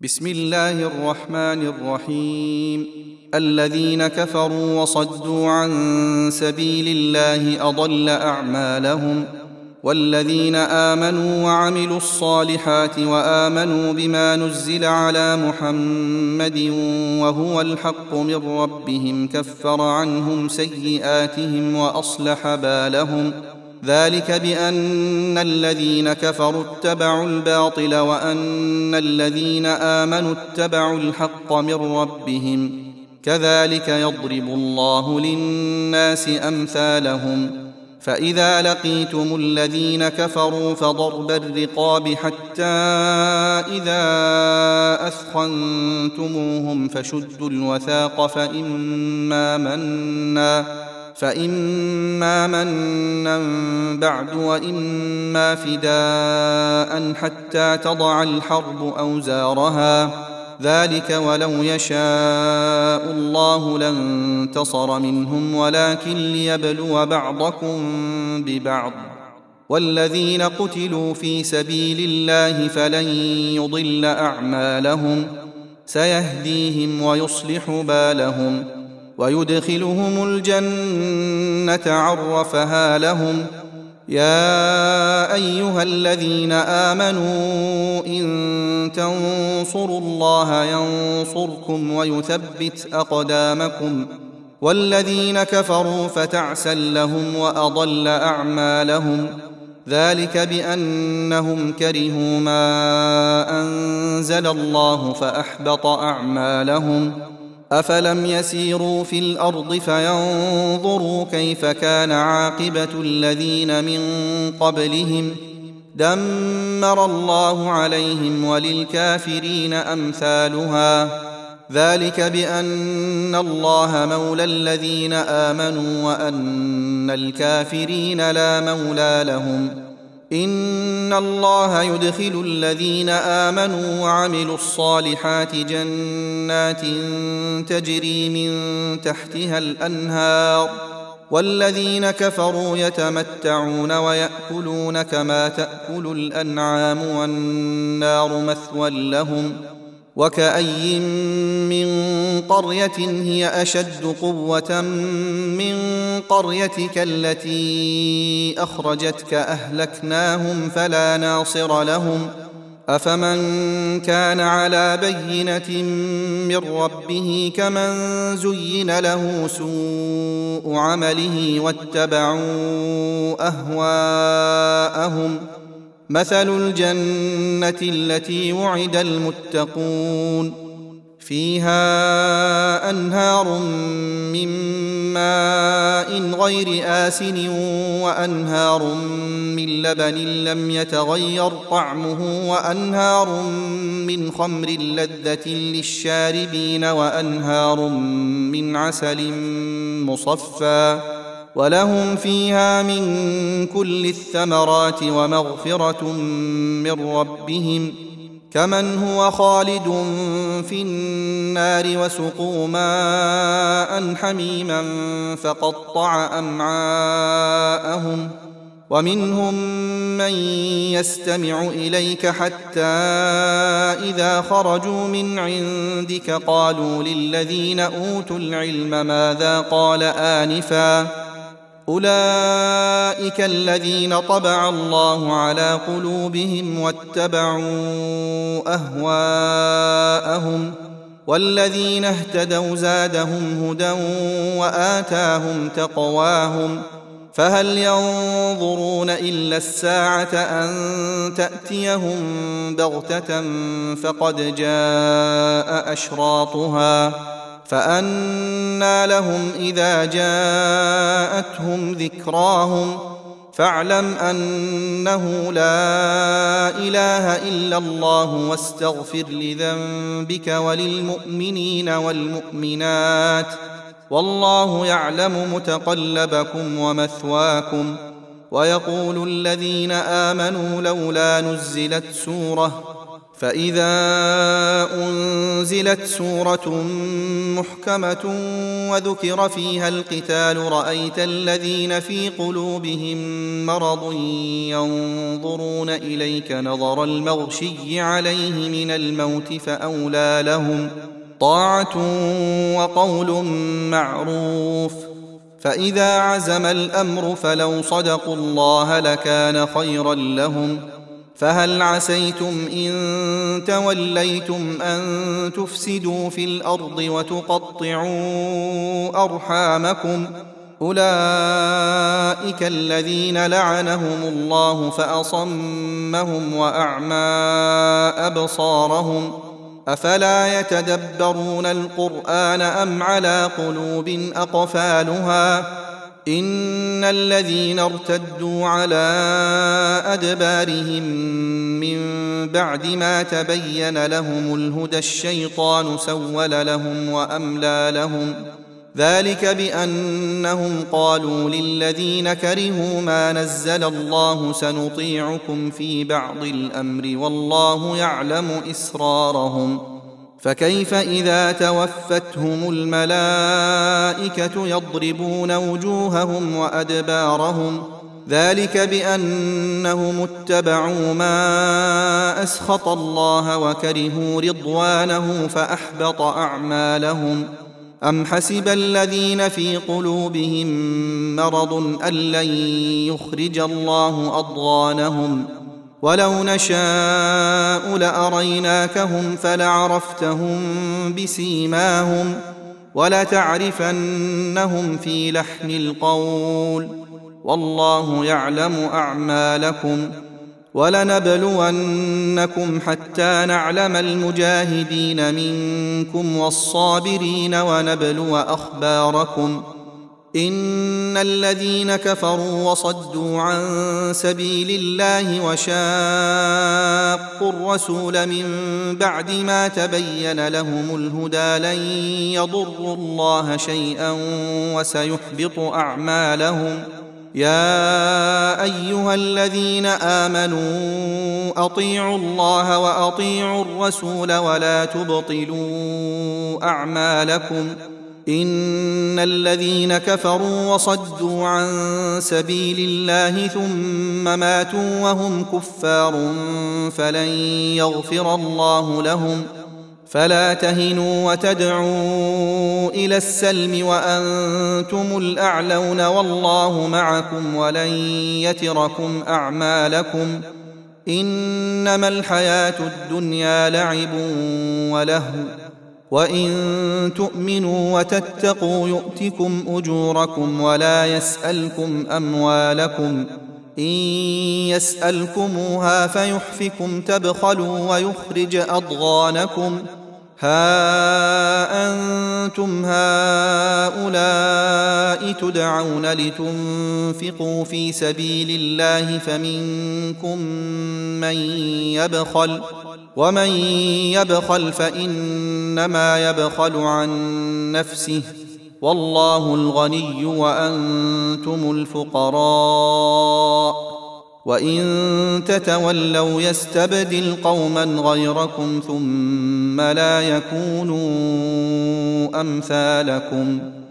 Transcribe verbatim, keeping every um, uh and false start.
بسم الله الرحمن الرحيم. الذين كفروا وصدوا عن سبيل الله أضل أعمالهم، والذين آمنوا وعملوا الصالحات وآمنوا بما نزل على محمد وهو الحق من ربهم كفر عنهم سيئاتهم وأصلح بالهم، ذلك بأن الذين كفروا اتبعوا الباطل وأن الذين آمنوا اتبعوا الحق من ربهم، كذلك يضرب الله للناس أمثالهم. فإذا لقيتم الذين كفروا فضرب الرقاب حتى إذا أثخنتموهم فشدوا الوثاق فإما منا فإما منا بعد وإما فداء حتى تضع الحرب أوزارها، ذلك ولو يشاء الله لانتصر منهم ولكن ليبلو بعضكم ببعض. والذين قتلوا في سبيل الله فلن يضل أعمالهم، سيهديهم ويصلح بالهم ويدخلهم الجنة عرفها لهم. يا أيها الذين آمنوا إن تنصروا الله ينصركم ويثبت أقدامكم، والذين كفروا فتعسا لهم وأضل أعمالهم، ذلك بأنهم كرهوا ما أنزل الله فأحبط أعمالهم. أفلم يسيروا في الأرض فينظروا كيف كان عاقبة الذين من قبلهم، دمر الله عليهم وللكافرين أمثالها، ذلك بأن الله مولى الذين آمنوا وأن الكافرين لا مولى لهم. إن الله يدخل الذين آمنوا وعملوا الصالحات جنات تجري من تحتها الأنهار، والذين كفروا يتمتعون ويأكلون كما تأكل الأنعام والنار مثوى لهم. وكأي من قرية هي أشد قوة من قريتك التي أخرجتك أهلكناهم فلا ناصر لهم. أفمن كان على بينة من ربه كمن زين له سوء عمله واتبعوا أهواءهم. مثل الجنة التي وعد المتقون فيها أنهار من ماء غير آسن وأنهار من لبن لم يتغير طعمه وأنهار من خمر لذة للشاربين وأنهار من عسل مصفى، ولهم فيها من كل الثمرات ومغفرة من ربهم، كمن هو خالد في النار وسقوا ماء حميما فقطع أمعاءهم. ومنهم من يستمع إليك حتى إذا خرجوا من عندك قالوا للذين أوتوا العلم ماذا قال آنفا، أولئك الذين طبع الله على قلوبهم واتبعوا أهواءهم، والذين اهتدوا زادهم هدى وآتاهم تقواهم. فهل ينظرون إلا الساعة أن تأتيهم بغتة فقد جاء أشراطها، فأنى لهم إذا جاءتهم ذكراهم. فاعلم أنه لا إله إلا الله واستغفر لذنبك وللمؤمنين والمؤمنات، والله يعلم متقلبكم ومثواكم. ويقول الذين آمنوا لولا نزلت سورة، فإذا أنزلت سورة محكمة وذكر فيها القتال رأيت الذين في قلوبهم مرض ينظرون إليك نظر المغشي عليه من الموت فأولى لهم طاعة وقول معروف. فإذا عزم الأمر فلو صدقوا الله لكان خيرا لهم. فهل عسيتم إن توليتم أن تفسدوا في الأرض وتقطعوا أرحامكم أولئك الذين لعنهم الله فأصمهم وأعمى أبصارهم أفلا يتدبرون القرآن أم على قلوب أقفالها إن الذين ارتدوا على أدبارهم من بعد ما تبين لهم الهدى الشيطان سول لهم وأملى لهم ذلك بأنهم قالوا للذين كرهوا ما نزل الله سنطيعكم في بعض الأمر والله يعلم إسرارهم فكيف إذا توفتهم الملائكة يضربون وجوههم وأدبارهم ذلك بأنهم اتبعوا ما أسخط الله وكرهوا رضوانه فأحبط أعمالهم أم حسب الذين في قلوبهم مرض أن لن يخرج الله أضغانهم ولو نشاء لأريناكهم فلعرفتهم بسيماهم ولتعرفنهم في لحن القول والله يعلم أعمالكم ولنبلونكم حتى نعلم المجاهدين منكم والصابرين ونبلو أخباركم إن الذين كفروا وصدوا عن سبيل الله وشاقوا الرسول من بعد ما تبين لهم الهدى لن يضروا الله شيئا وسيحبط أعمالهم يا أيها الذين آمنوا أطيعوا الله وأطيعوا الرسول ولا تبطلوا أعمالكم إن الذين كفروا وصدوا عن سبيل الله ثم ماتوا وهم كفار فلن يغفر الله لهم فلا تهنوا وتدعوا إلى السلم وأنتم الأعلون والله معكم ولن يتركم أعمالكم إنما الحياة الدنيا لعب ولهو وإن تؤمنوا وتتقوا يؤتكم أجوركم ولا يسألكم أموالكم إن يسألكموها فيحفكم تبخلوا ويخرج أضغانكم ها أنتم هؤلاء تدعون لتنفقوا في سبيل الله فمنكم من يبخل ومن يبخل فإنما يبخل عن نفسه والله الغني وأنتم الفقراء وإن تتولوا يستبدل قوما غيركم ثم لا يكونوا أمثالكم